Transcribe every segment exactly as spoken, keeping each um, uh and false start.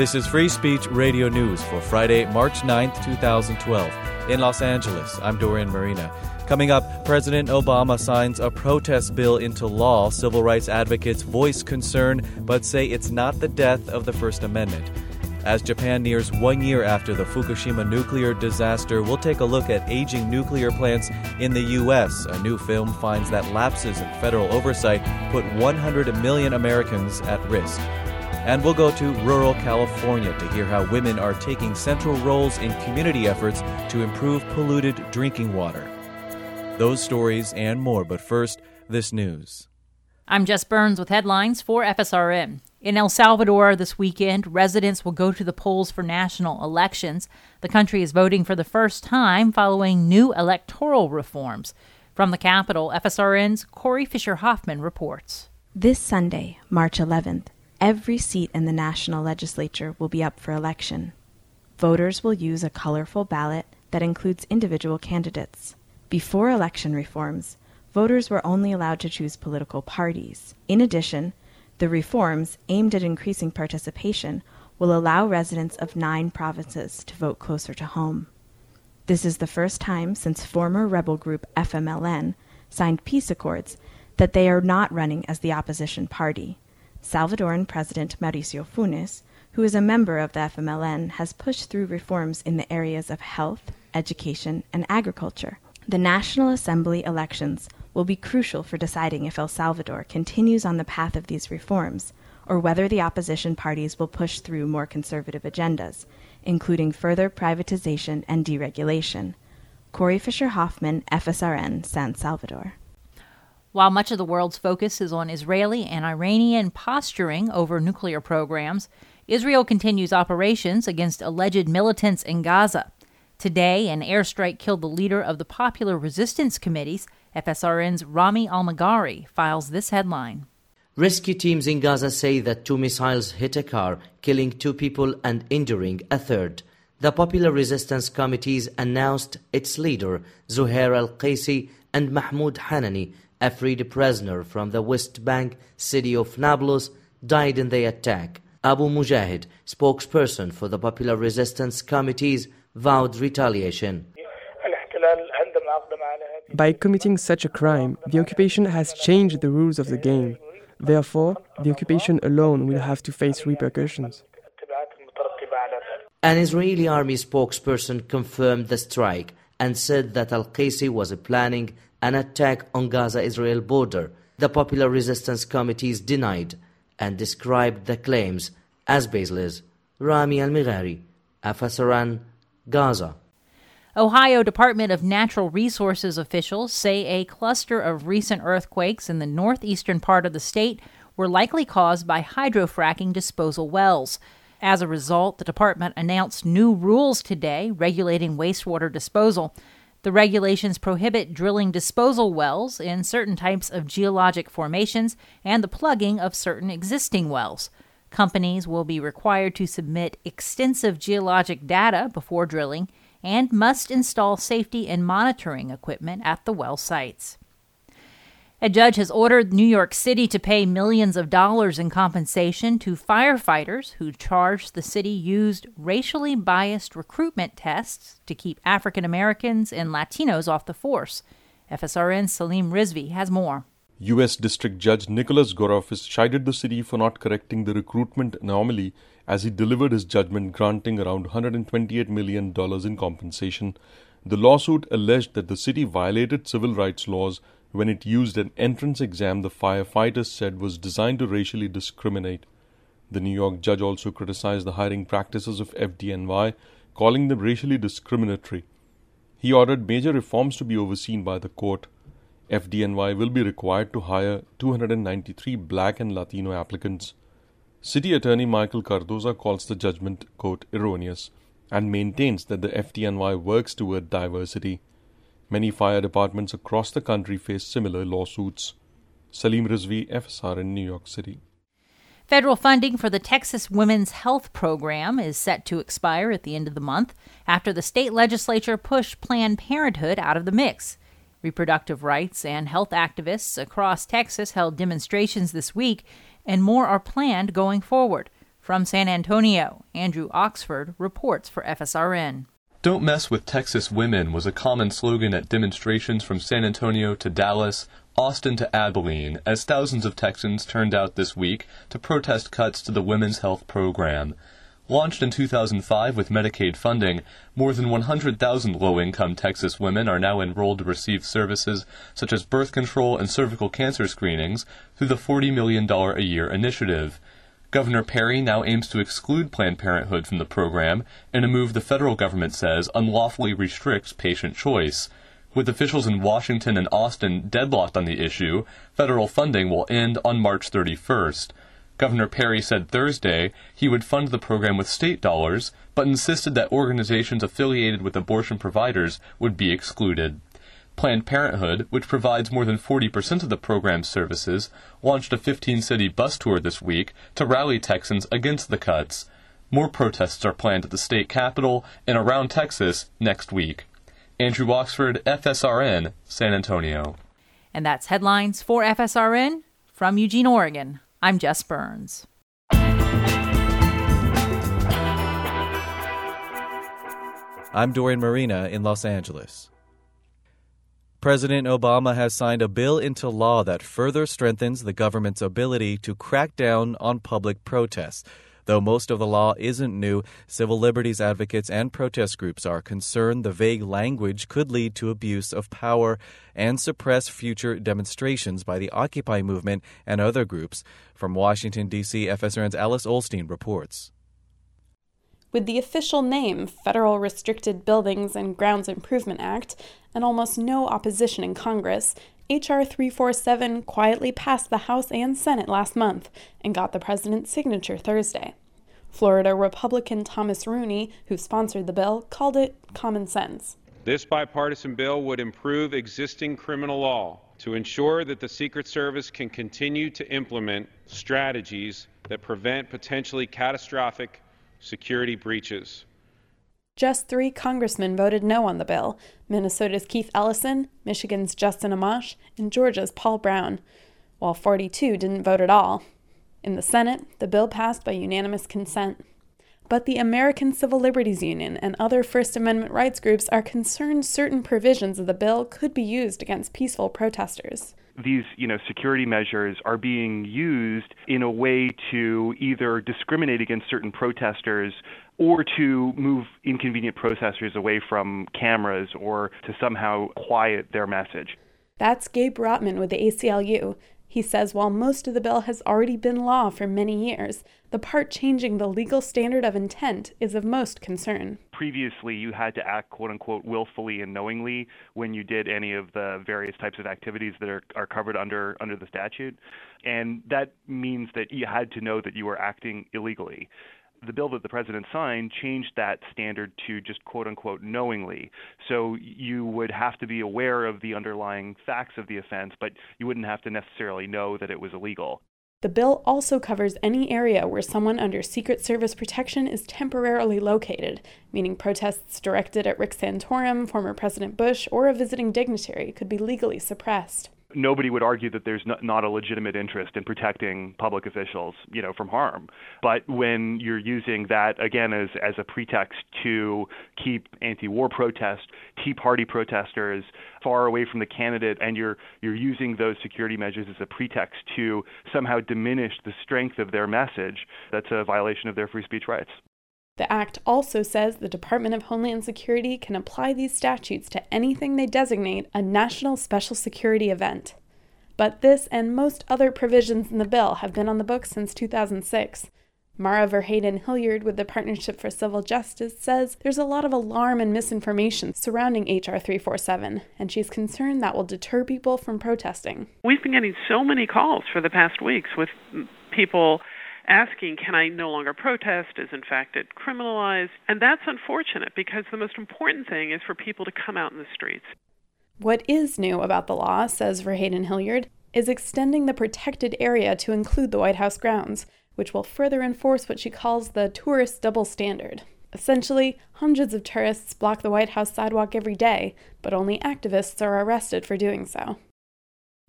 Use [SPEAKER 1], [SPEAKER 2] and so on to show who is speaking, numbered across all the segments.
[SPEAKER 1] This is Free Speech Radio News for Friday, March ninth, twenty twelve. In Los Angeles, I'm Dorian Marina. Coming up, President Obama signs a protest bill into law. Civil rights advocates voice concern but say it's not the death of the First Amendment. As Japan nears one year after the Fukushima nuclear disaster, we'll take a look at aging nuclear plants in the U S. A new film finds that lapses in federal oversight put one hundred million Americans at risk. And we'll go to rural California to hear how women are taking central roles in community efforts to improve polluted drinking water. Those stories and more, but first, this news.
[SPEAKER 2] I'm Jess Burns with headlines for F S R N. In El Salvador this weekend, residents will go to the polls for national elections. The country is voting for the first time following new electoral reforms. From the capital, F S R N's Corey Fisher-Hoffman reports.
[SPEAKER 3] This Sunday, March eleventh, every seat in the national legislature will be up for election. Voters will use a colorful ballot that includes individual candidates. Before election reforms, voters were only allowed to choose political parties. In addition, the reforms, aimed at increasing participation, will allow residents of nine provinces to vote closer to home. This is the first time since former rebel group F M L N signed peace accords that they are not running as the opposition party. Salvadoran President Mauricio Funes, who is a member of the F M L N, has pushed through reforms in the areas of health, education, and agriculture. The National Assembly elections will be crucial for deciding if El Salvador continues on the path of these reforms, or whether the opposition parties will push through more conservative agendas, including further privatization and deregulation. Corey Fisher-Hoffman, F S R N, San Salvador.
[SPEAKER 2] While much of the world's focus is on Israeli and Iranian posturing over nuclear programs, Israel continues operations against alleged militants in Gaza. Today, an airstrike killed the leader of the Popular Resistance Committees. F S R N's Rami Al-Maghari files this headline.
[SPEAKER 4] Rescue teams in Gaza say that two missiles hit a car, killing two people and injuring a third. The Popular Resistance Committees announced its leader, Zuhair al-Qaisi, and Mahmoud Hanani, a freed prisoner from the West Bank city of Nablus, died in the attack. Abu Mujahid, spokesperson for the Popular Resistance Committees, vowed retaliation.
[SPEAKER 5] By committing such a crime, the occupation has changed the rules of the game. Therefore, the occupation alone will have to face repercussions.
[SPEAKER 4] An Israeli army spokesperson confirmed the strike and said that al-Qaisi was planning an attack on Gaza-Israel border. The Popular Resistance Committees denied and described the claims as baseless. Rami Al-Maghari, F S R N, Gaza.
[SPEAKER 2] Ohio Department of Natural Resources officials say a cluster of recent earthquakes in the northeastern part of the state were likely caused by hydrofracking disposal wells. As a result, the department announced new rules today regulating wastewater disposal. The regulations prohibit drilling disposal wells in certain types of geologic formations and the plugging of certain existing wells. Companies will be required to submit extensive geologic data before drilling and must install safety and monitoring equipment at the well sites. A judge has ordered New York City to pay millions of dollars in compensation to firefighters who charged the city used racially biased recruitment tests to keep African Americans and Latinos off the force. F S R N's Salim Rizvi has more.
[SPEAKER 6] U S District Judge Nicholas Gorofis chided the city for not correcting the recruitment anomaly as he delivered his judgment granting around one hundred twenty-eight million dollars in compensation. The lawsuit alleged that the city violated civil rights laws when it used an entrance exam the firefighters said was designed to racially discriminate. The New York judge also criticized the hiring practices of F D N Y, calling them racially discriminatory. He ordered major reforms to be overseen by the court. F D N Y will be required to hire two hundred ninety-three black and Latino applicants. City Attorney Michael Cardoza calls the judgment, quote, erroneous, and maintains that the F D N Y works toward diversity. Many fire departments across the country face similar lawsuits. Salim Rizvi, F S R in New York City.
[SPEAKER 2] Federal funding for the Texas Women's Health Program is set to expire at the end of the month after the state legislature pushed Planned Parenthood out of the mix. Reproductive rights and health activists across Texas held demonstrations this week, and more are planned going forward. From San Antonio, Andrew Oxford reports for F S R N.
[SPEAKER 7] Don't mess with Texas women was a common slogan at demonstrations from San Antonio to Dallas, Austin to Abilene, as thousands of Texans turned out this week to protest cuts to the Women's Health Program. Launched in two thousand five with Medicaid funding, more than one hundred thousand low-income Texas women are now enrolled to receive services such as birth control and cervical cancer screenings through the forty million dollars a year initiative. Governor Perry now aims to exclude Planned Parenthood from the program in a move the federal government says unlawfully restricts patient choice. With officials in Washington and Austin deadlocked on the issue, federal funding will end on March thirty-first. Governor Perry said Thursday he would fund the program with state dollars, but insisted that organizations affiliated with abortion providers would be excluded. Planned Parenthood, which provides more than forty percent of the program's services, launched a fifteen-city bus tour this week to rally Texans against the cuts. More protests are planned at the state capitol and around Texas next week. Andrew Oxford, F S R N, San Antonio.
[SPEAKER 2] And that's headlines for F S R N. From Eugene, Oregon, I'm Jess Burns.
[SPEAKER 1] I'm Dorian Marina in Los Angeles. President Obama has signed a bill into law that further strengthens the government's ability to crack down on public protests. Though most of the law isn't new, civil liberties advocates and protest groups are concerned the vague language could lead to abuse of power and suppress future demonstrations by the Occupy movement and other groups. From Washington, D C, F S R N's Alice Ollstein reports.
[SPEAKER 8] With the official name Federal Restricted Buildings and Grounds Improvement Act and almost no opposition in Congress, H R three forty-seven quietly passed the House and Senate last month and got the president's signature Thursday. Florida Republican Thomas Rooney, who sponsored the bill, called it common sense.
[SPEAKER 9] This bipartisan bill would improve existing criminal law to ensure that the Secret Service can continue to implement strategies that prevent potentially catastrophic security breaches.
[SPEAKER 8] Just three congressmen voted no on the bill: Minnesota's Keith Ellison, Michigan's Justin Amash, and Georgia's Paul Brown, while forty-two didn't vote at all. In the Senate, the bill passed by unanimous consent. But the American Civil Liberties Union and other First Amendment rights groups are concerned certain provisions of the bill could be used against peaceful protesters.
[SPEAKER 10] These, you know, security measures are being used in a way to either discriminate against certain protesters or to move inconvenient protesters away from cameras or to somehow quiet their message.
[SPEAKER 8] That's Gabe Rotman with the A C L U. He says while most of the bill has already been law for many years, the part changing the legal standard of intent is of most concern.
[SPEAKER 10] Previously, you had to act, quote-unquote, willfully and knowingly when you did any of the various types of activities that are, are covered under, under the statute. And that means that you had to know that you were acting illegally. The bill that the president signed changed that standard to just quote-unquote knowingly. So you would have to be aware of the underlying facts of the offense, but you wouldn't have to necessarily know that it was illegal.
[SPEAKER 8] The bill also covers any area where someone under Secret Service protection is temporarily located, meaning protests directed at Rick Santorum, former President Bush, or a visiting dignitary could be legally suppressed.
[SPEAKER 10] Nobody would argue that there's not a legitimate interest in protecting public officials, you know, from harm. But when you're using that, again, as, as a pretext to keep anti-war protests, Tea Party protesters far away from the candidate, and you're you're using those security measures as a pretext to somehow diminish the strength of their message, that's a violation of their free speech rights.
[SPEAKER 8] The act also says the Department of Homeland Security can apply these statutes to anything they designate a national special security event. But this and most other provisions in the bill have been on the books since two thousand six. Mara Verheyden Hilliard with the Partnership for Civil Justice says there's a lot of alarm and misinformation surrounding H R three forty-seven, and she's concerned that will deter people from protesting.
[SPEAKER 11] We've been getting so many calls for the past weeks with people asking, can I no longer protest? Is in fact it criminalized? And that's unfortunate because the most important thing is for people to come out in the streets.
[SPEAKER 8] What is new about the law, says Verheyden Hilliard, is extending the protected area to include the White House grounds, which will further enforce what she calls the tourist double standard. Essentially, hundreds of tourists block the White House sidewalk every day, but only activists are arrested for doing so.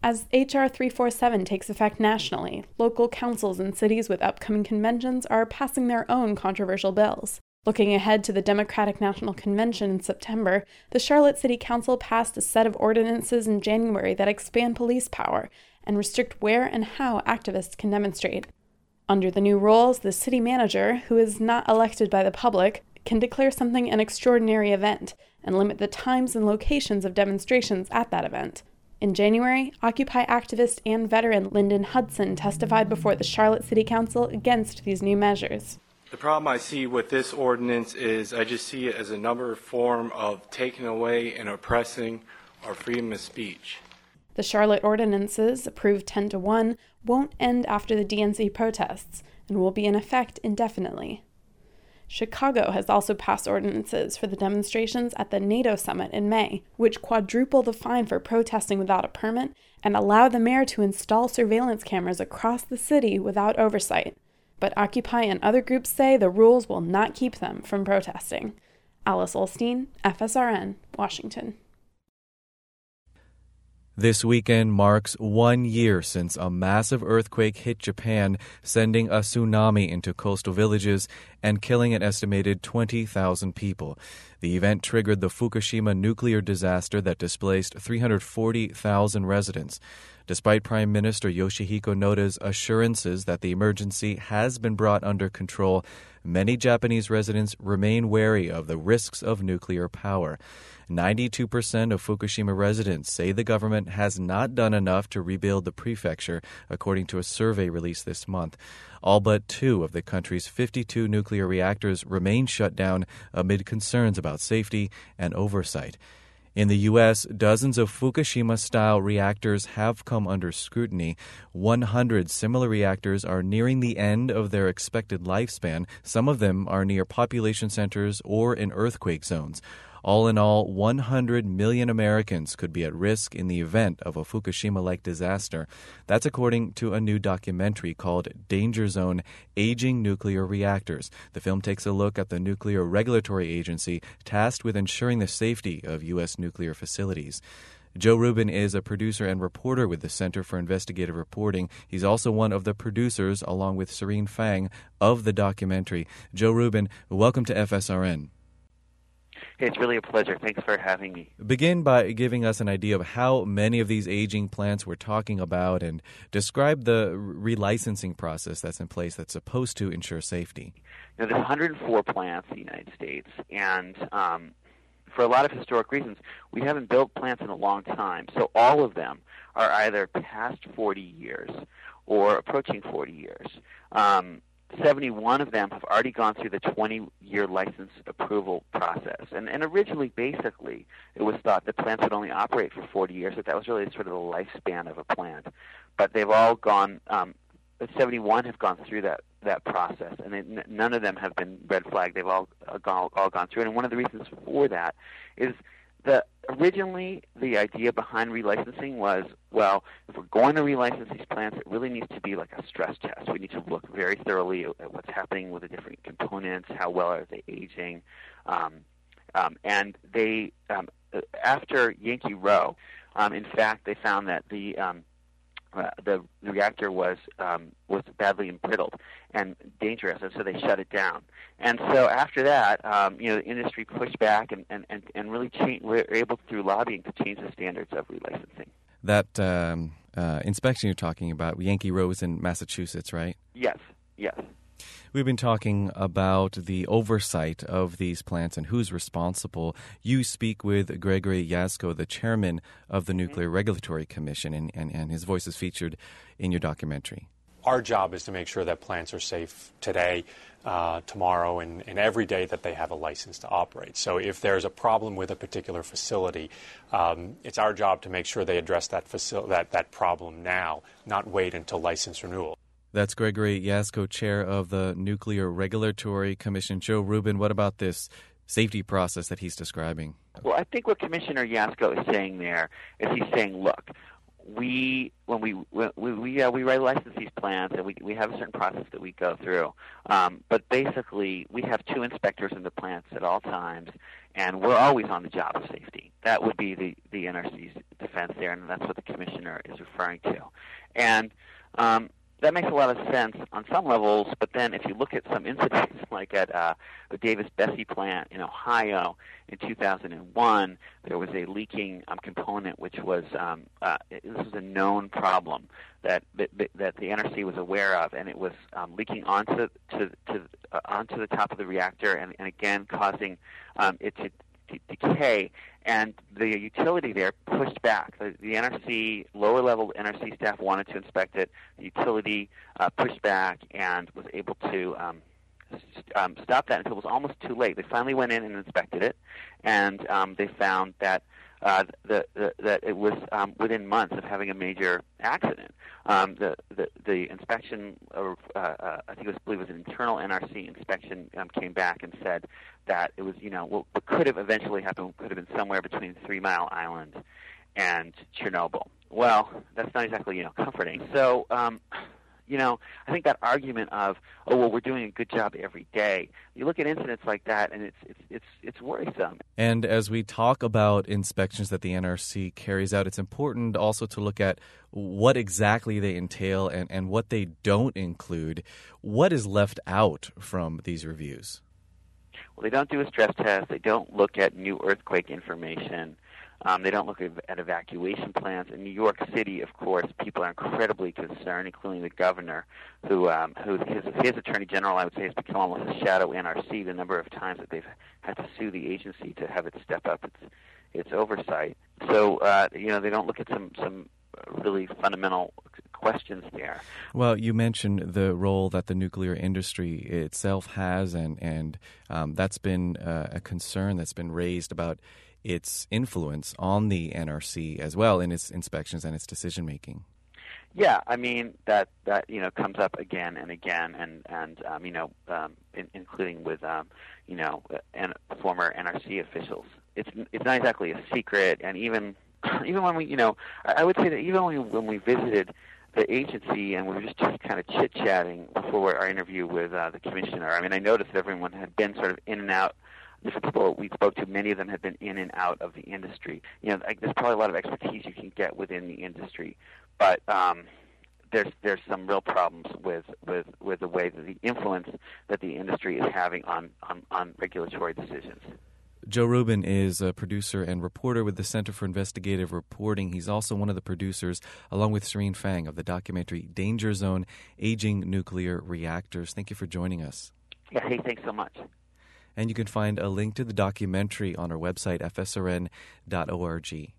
[SPEAKER 8] As H R three forty-seven takes effect nationally, local councils in cities with upcoming conventions are passing their own controversial bills. Looking ahead to the Democratic National Convention in September, the Charlotte City Council passed a set of ordinances in January that expand police power and restrict where and how activists can demonstrate. Under the new rules, the city manager, who is not elected by the public, can declare something an extraordinary event and limit the times and locations of demonstrations at that event. In January, Occupy activist and veteran Lyndon Hudson testified before the Charlotte City Council against these new measures.
[SPEAKER 12] The problem I see with this ordinance is I just see it as another form of taking away and oppressing our freedom of speech.
[SPEAKER 8] The Charlotte ordinances, approved ten to one, won't end after the D N C protests and will be in effect indefinitely. Chicago has also passed ordinances for the demonstrations at the NATO summit in May, which quadruple the fine for protesting without a permit and allow the mayor to install surveillance cameras across the city without oversight. But Occupy and other groups say the rules will not keep them from protesting. Alice Olstein, F S R N, Washington.
[SPEAKER 1] This weekend marks one year since a massive earthquake hit Japan, sending a tsunami into coastal villages and killing an estimated twenty thousand people. The event triggered the Fukushima nuclear disaster that displaced three hundred forty thousand residents. Despite Prime Minister Yoshihiko Noda's assurances that the emergency has been brought under control, many Japanese residents remain wary of the risks of nuclear power. ninety-two percent of Fukushima residents say the government has not done enough to rebuild the prefecture, according to a survey released this month. All but two of the country's fifty-two nuclear reactors remain shut down amid concerns about safety and oversight. In the U S, dozens of Fukushima-style reactors have come under scrutiny. one hundred similar reactors are nearing the end of their expected lifespan. Some of them are near population centers or in earthquake zones. All in all, one hundred million Americans could be at risk in the event of a Fukushima-like disaster. That's according to a new documentary called Danger Zone: Aging Nuclear Reactors. The film takes a look at the Nuclear Regulatory Agency tasked with ensuring the safety of U S nuclear facilities. Joe Rubin is a producer and reporter with the Center for Investigative Reporting. He's also one of the producers, along with Serene Fang, of the documentary. Joe Rubin, welcome to F S R N.
[SPEAKER 13] Hey, it's really a pleasure. Thanks for having me.
[SPEAKER 1] Begin by giving us an idea of how many of these aging plants we're talking about and describe the relicensing process that's in place that's supposed to ensure safety.
[SPEAKER 13] Now, there's one hundred four plants in the United States, and um, for a lot of historic reasons, we haven't built plants in a long time. So all of them are either past forty years or approaching forty years. Um, seventy-one of them have already gone through the twenty-year license approval process. And, and originally, basically, it was thought that plants would only operate for forty years, that that was really sort of the lifespan of a plant. But they've all gone, um, seventy-one have gone through that, that process, and they, n- none of them have been red flagged. They've all, uh, gone, all gone through. And one of the reasons for that is that originally the idea behind relicensing was, well, if we're going to relicense these plants, it really needs to be like a stress test. We need to look very thoroughly at what's happening with the different components, how well are they aging. Um, um, and they, um, after Yankee Roe, um, in fact, they found that the um, uh, the reactor was um, was badly embrittled and dangerous, and so they shut it down. And so after that, um, you know, the industry pushed back and, and, and, and really changed, were able through lobbying to change the standards of relicensing.
[SPEAKER 1] That um, uh, inspection you're talking about, Yankee Roe, is in Massachusetts, right?
[SPEAKER 13] Yes, yes.
[SPEAKER 1] We've been talking about the oversight of these plants and who's responsible. You speak with Gregory Jaczko, the chairman of the Nuclear Regulatory Commission, and, and, and his voice is featured in your documentary.
[SPEAKER 14] Our job is to make sure that plants are safe today, uh, tomorrow, and, and every day that they have a license to operate. So if there's a problem with a particular facility, um, it's our job to make sure they address that, facil- that, that problem now, not wait until license renewal.
[SPEAKER 1] That's Gregory Jaczko, chair of the Nuclear Regulatory Commission. Joe Rubin, what about this safety process that he's describing?
[SPEAKER 13] Well, I think what Commissioner Jaczko is saying there is he's saying, look, we when we we we, uh, we license these plants, and we we have a certain process that we go through. Um, but basically, we have two inspectors in the plants at all times, and we're always on the job of safety. That would be the the N R C's defense there, and that's what the commissioner is referring to. And um, that makes a lot of sense on some levels, but then if you look at some incidents like at uh, the Davis-Besse plant in Ohio in two thousand one, there was a leaking um, component which was, um, uh, this was a known problem that, that, that the N R C was aware of, and it was um, leaking onto to, to, uh, onto the top of the reactor and, and again causing um, it to decay, and the utility there pushed back. The, the N R C, lower-level N R C staff wanted to inspect it. The utility uh, pushed back and was able to um, st- um, stop that until it was almost too late. They finally went in and inspected it, and um, they found that uh, the, the, that it was um, within months of having a major accident. Um, the, the the inspection, uh, uh, I think it was, I believe it was an internal N R C inspection, um, came back and said that it was, you know, what, what could have eventually happened could have been somewhere between Three Mile Island and Chernobyl. Well, that's not exactly, you know, comforting. So, um, you know, I think that argument of, oh, well, we're doing a good job every day. You look at incidents like that, and it's it's it's it's worrisome.
[SPEAKER 1] And as we talk about inspections that the N R C carries out, it's important also to look at what exactly they entail and, and what they don't include. What is left out from these reviews?
[SPEAKER 13] Well, they don't do a stress test. They don't look at new earthquake information. Um, they don't look at, at evacuation plans. In New York City, of course, people are incredibly concerned, including the governor, who, um, who his, his attorney general, I would say, has become almost a shadow N R C. The number of times that they've had to sue the agency to have it step up its its oversight. So, uh, you know, they don't look at some some really fundamental questions there.
[SPEAKER 1] Well, you mentioned the role that the nuclear industry itself has, and and um, that's been uh, a concern that's been raised about its influence on the N R C as well in its inspections and its decision making.
[SPEAKER 13] Yeah, I mean that that you know comes up again and again, and and um, you know um, in, including with um, you know and former N R C officials. It's it's not exactly a secret, and even even when we you know I would say that even when we, when we visited the agency and we were just, just kind of chit chatting before our interview with uh, the commissioner. I mean, I noticed that everyone had been sort of in and out. Different people we spoke to, many of them had been in and out of the industry. You know, like, there's probably a lot of expertise you can get within the industry, but um, there's there's some real problems with, with, with the way that the influence that the industry is having on, on, on regulatory decisions.
[SPEAKER 1] Joe Rubin is a producer and reporter with the Center for Investigative Reporting. He's also one of the producers, along with Serene Fang, of the documentary Danger Zone: Aging Nuclear Reactors. Thank you for joining us.
[SPEAKER 13] Yeah, hey, thanks so much.
[SPEAKER 1] And you can find a link to the documentary on our website, f s r n dot org.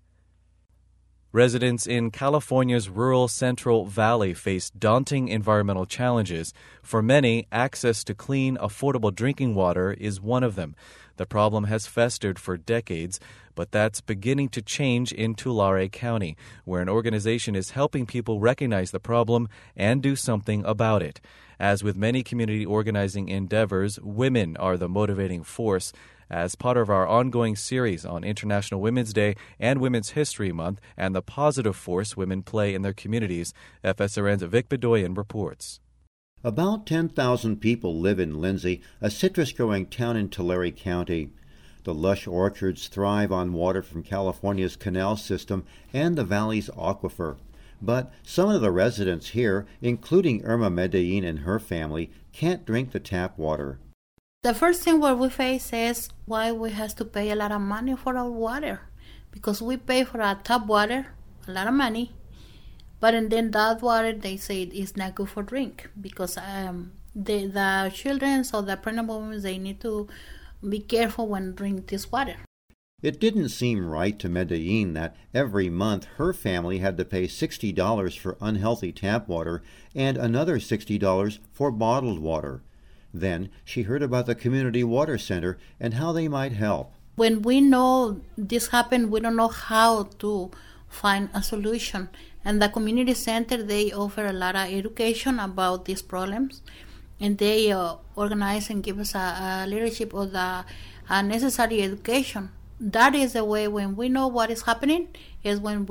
[SPEAKER 1] Residents in California's rural Central Valley face daunting environmental challenges. For many, access to clean, affordable drinking water is one of them. The problem has festered for decades, but that's beginning to change in Tulare County, where an organization is helping people recognize the problem and do something about it. As with many community organizing endeavors, women are the motivating force. As part of our ongoing series on International Women's Day and Women's History Month and the positive force women play in their communities, F S R N's Vic Bedoyan reports.
[SPEAKER 15] About ten thousand people live in Lindsay, a citrus-growing town in Tulare County. The lush orchards thrive on water from California's canal system and the valley's aquifer. But some of the residents here, including Irma Medellin and her family, can't drink the tap water.
[SPEAKER 16] The first thing what we face is why we have to pay a lot of money for our water. Because we pay for our tap water, a lot of money, but and then that water they say is not good for drink. Because um, the, the children or the pregnant women, they need to be careful when drink this water.
[SPEAKER 15] It didn't seem right to Medellin that every month her family had to pay sixty dollars for unhealthy tap water and another sixty dollars for bottled water. Then she heard about the community water center and how they might help.
[SPEAKER 16] When we know this happened, we don't know how to find a solution. And the community center, they offer a lot of education about these problems. And they uh, organize and give us a, a leadership of the uh, necessary education. That is the way when we know what is happening, is when we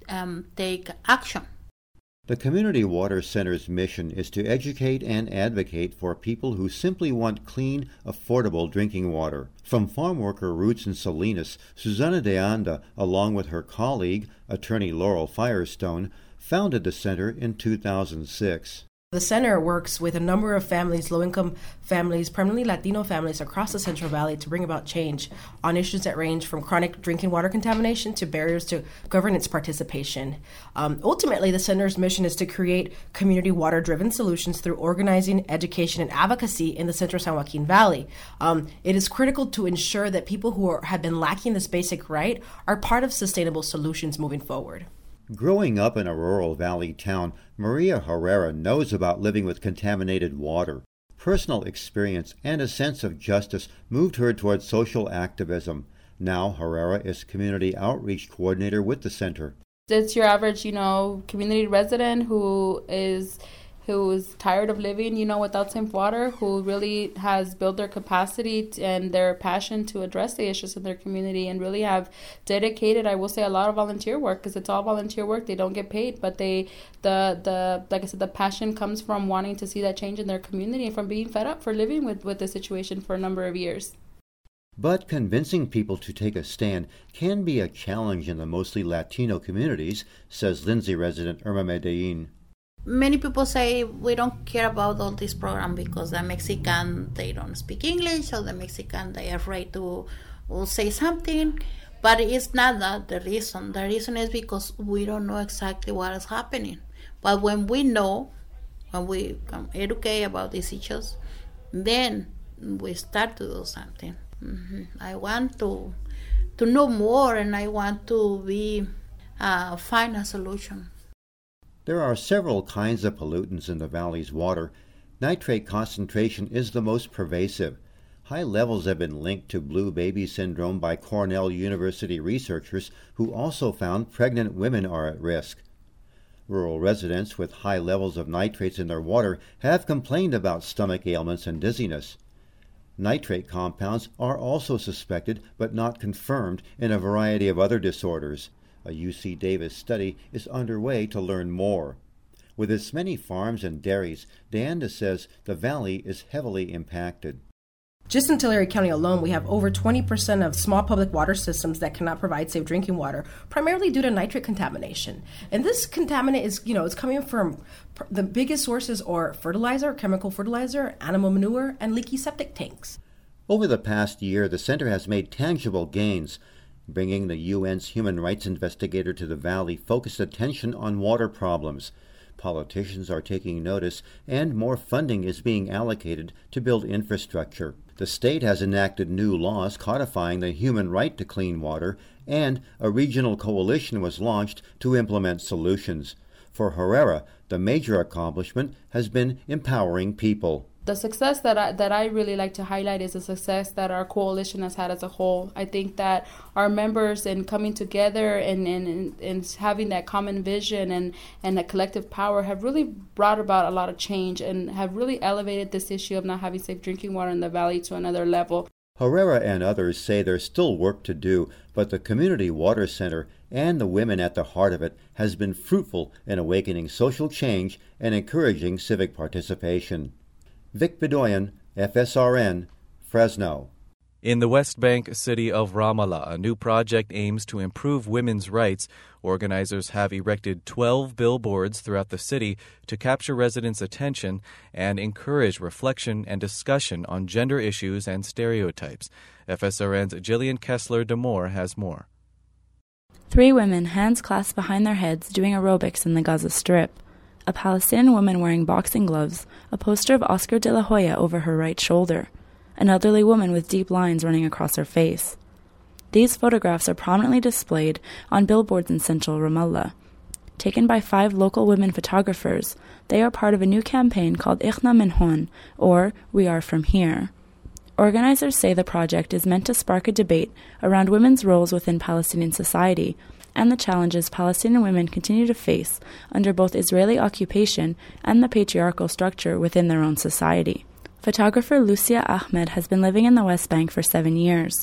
[SPEAKER 16] um, take action.
[SPEAKER 15] The Community Water Center's mission is to educate and advocate for people who simply want clean, affordable drinking water. From farm worker roots in Salinas, Susana de Anda, along with her colleague, attorney Laurel Firestone, founded the center in two thousand six.
[SPEAKER 17] The center works with a number of families, low-income families, primarily Latino families across the Central Valley to bring about change on issues that range from chronic drinking water contamination to barriers to governance participation. Um, ultimately, the center's mission is to create community water-driven solutions through organizing, education, and advocacy in the Central San Joaquin Valley. Um, it is critical to ensure that people who are, have been lacking this basic right are part of sustainable solutions moving forward.
[SPEAKER 15] Growing up in a rural valley town, Maria Herrera knows about living with contaminated water. Personal experience and a sense of justice moved her toward social activism. Now Herrera is community outreach coordinator with the center.
[SPEAKER 18] It's your average, you know, community resident who is who is tired of living, you know, without safe water, who really has built their capacity and their passion to address the issues in their community and really have dedicated, I will say, a lot of volunteer work, because it's all volunteer work. They don't get paid, but they, the, the like I said, the passion comes from wanting to see that change in their community and from being fed up for living with, with the situation for a number of years.
[SPEAKER 15] But convincing people to take a stand can be a challenge in the mostly Latino communities, says Lindsay resident Irma Medellin.
[SPEAKER 16] Many people say we don't care about all this program because the Mexican, they don't speak English, or the Mexican, they are afraid to say something. But it's not that the reason. The reason is because we don't know exactly what is happening. But when we know, when we educate about these issues, then we start to do something. Mm-hmm. I want to to know more, and I want to be uh, find a solution.
[SPEAKER 15] There are several kinds of pollutants in the valley's water. Nitrate concentration is the most pervasive. High levels have been linked to blue baby syndrome by Cornell University researchers who also found pregnant women are at risk. Rural residents with high levels of nitrates in their water have complained about stomach ailments and dizziness. Nitrate compounds are also suspected but not confirmed in a variety of other disorders. A U C Davis study is underway to learn more. With its many farms and dairies, de Anda says the valley is heavily impacted.
[SPEAKER 17] Just in Tulare County alone, we have over twenty percent of small public water systems that cannot provide safe drinking water, primarily due to nitrate contamination. And this contaminant is, you know, it's coming from the biggest sources are fertilizer, chemical fertilizer, animal manure, and leaky septic tanks.
[SPEAKER 15] Over the past year, the center has made tangible gains. Bringing the U N's human rights investigator to the valley focused attention on water problems. Politicians are taking notice, and more funding is being allocated to build infrastructure. The state has enacted new laws codifying the human right to clean water, and a regional coalition was launched to implement solutions. For Herrera, the major accomplishment has been empowering people.
[SPEAKER 18] The success that I, that I really like to highlight is the success that our coalition has had as a whole. I think that our members in coming together and, and, and having that common vision and, and that collective power have really brought about a lot of change and have really elevated this issue of not having safe drinking water in the valley to another level.
[SPEAKER 15] Herrera and others say there's still work to do, but the Community Water Center and the women at the heart of it has been fruitful in awakening social change and encouraging civic participation. Vic Bedoyan, F S R N, Fresno.
[SPEAKER 1] In the West Bank city of Ramallah, a new project aims to improve women's rights. Organizers have erected twelve billboards throughout the city to capture residents' attention and encourage reflection and discussion on gender issues and stereotypes. F S R N's Jillian Kessler-DeMoore has more.
[SPEAKER 19] Three women, hands clasped behind their heads, doing aerobics in the Gaza Strip. A Palestinian woman wearing boxing gloves, a poster of Oscar de la Hoya over her right shoulder, an elderly woman with deep lines running across her face. These photographs are prominently displayed on billboards in central Ramallah. Taken by five local women photographers, they are part of a new campaign called Ikhna Min Hon, or We Are From Here. Organizers say the project is meant to spark a debate around women's roles within Palestinian society and the challenges Palestinian women continue to face under both Israeli occupation and the patriarchal structure within their own society. Photographer Lucia Ahmed has been living in the West Bank for seven years.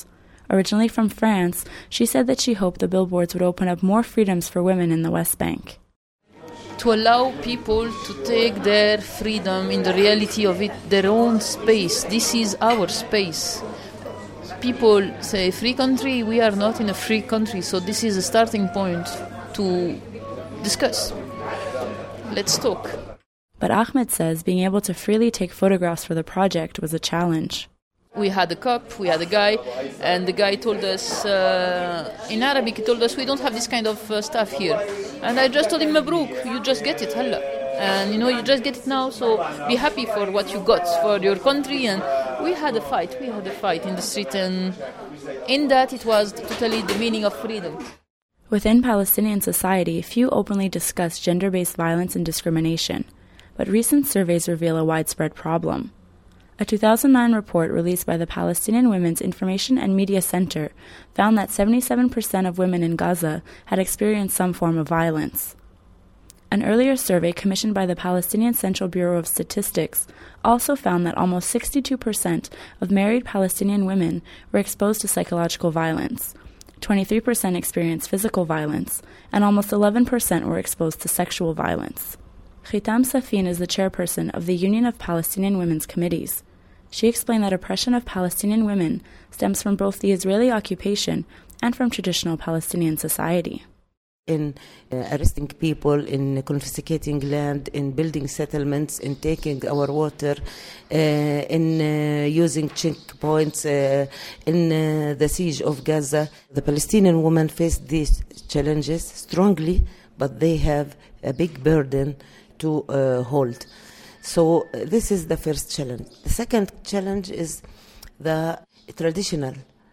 [SPEAKER 19] Originally from France, she said that she hoped the billboards would open up more freedoms for women in the West Bank.
[SPEAKER 20] To allow people to take their freedom in the reality of it, their own space. This is our space. People say free country, we are not in a free country, so this is a starting point to discuss. Let's talk.
[SPEAKER 19] But Ahmed says being able to freely take photographs for the project was a challenge.
[SPEAKER 20] We had a cop, we had a guy, and the guy told us, uh, in Arabic, he told us, we don't have this kind of uh, stuff here. And I just told him, Mabruk, you just get it, Halla. And, you know, you just get it now, so be happy for what you got, for your country. And we had a fight, we had a fight in the street, and in that it was totally the meaning of freedom.
[SPEAKER 19] Within Palestinian society, few openly discuss gender-based violence and discrimination, but recent surveys reveal a widespread problem. A two thousand nine report released by the Palestinian Women's Information and Media Center found that seventy-seven percent of women in Gaza had experienced some form of violence. An earlier survey commissioned by the Palestinian Central Bureau of Statistics also found that almost sixty-two percent of married Palestinian women were exposed to psychological violence, twenty-three percent experienced physical violence, and almost eleven percent were exposed to sexual violence. Khitam Safin is the chairperson of the Union of Palestinian Women's Committees. She explained that oppression of Palestinian women stems from both the Israeli occupation and from traditional Palestinian society.
[SPEAKER 21] In uh, arresting people, in confiscating land, in building settlements, in taking our water, uh, in uh, using checkpoints, uh, in uh, the siege of Gaza. The Palestinian women face these challenges strongly, but they have a big burden to uh, hold. So uh, this is the first challenge. The second challenge is the traditional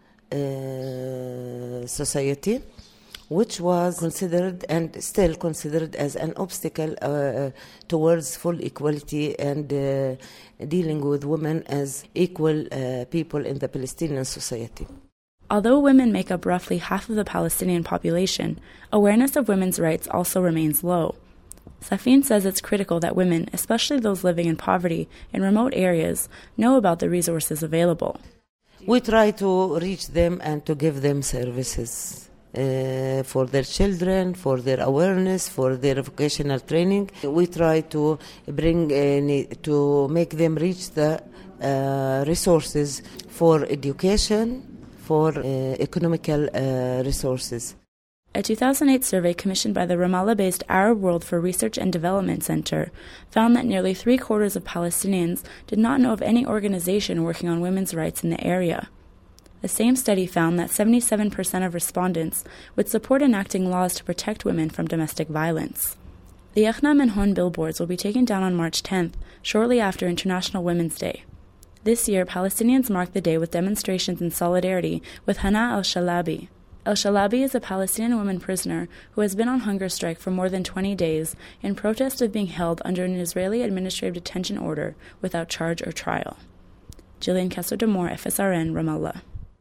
[SPEAKER 21] uh, society, which was considered and still considered as an obstacle uh, towards full equality and uh, dealing with women as equal uh, people in the Palestinian society.
[SPEAKER 19] Although women make up roughly half of the Palestinian population, awareness of women's rights also remains low. Safin says it's critical that women, especially those living in poverty in remote areas, know about the resources available.
[SPEAKER 21] We try to reach them and to give them services uh, for their children, for their awareness, for their vocational training. We try to bring uh, to make them reach the uh, resources for education, for uh, economical uh, resources.
[SPEAKER 19] A two thousand eight survey commissioned by the Ramallah-based Arab World for Research and Development Center found that nearly three-quarters of Palestinians did not know of any organization working on women's rights in the area. The same study found that seventy-seven percent of respondents would support enacting laws to protect women from domestic violence. The Yechna Menhon billboards will be taken down on March tenth, shortly after International Women's Day. This year, Palestinians mark the day with demonstrations in solidarity with Hana al-Shalabi. Al-Shalabi is a Palestinian woman prisoner who has been on hunger strike for more than twenty days in protest of being held under an Israeli administrative detention order without charge or trial. Jillian Kessler-Demore, F S R N, Ramallah.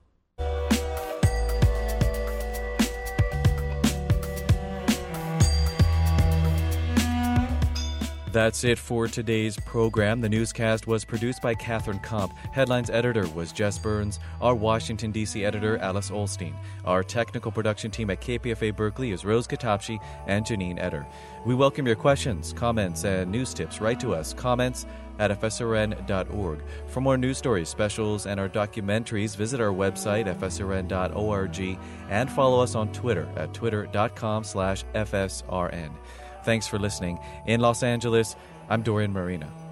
[SPEAKER 1] That's it for today's program. The newscast was produced by Catherine Komp. Headlines editor was Jess Burns. Our Washington, D C editor, Alice Olstein. Our technical production team at K P F A Berkeley is Rose Katapshi and Janine Eder. We welcome your questions, comments, and news tips. Write to us, comments at f s r n dot org. For more news stories, specials, and our documentaries, visit our website, f s r n dot org, and follow us on Twitter at twitter dot com slash f s r n. Thanks for listening. In Los Angeles, I'm Dorian Marina.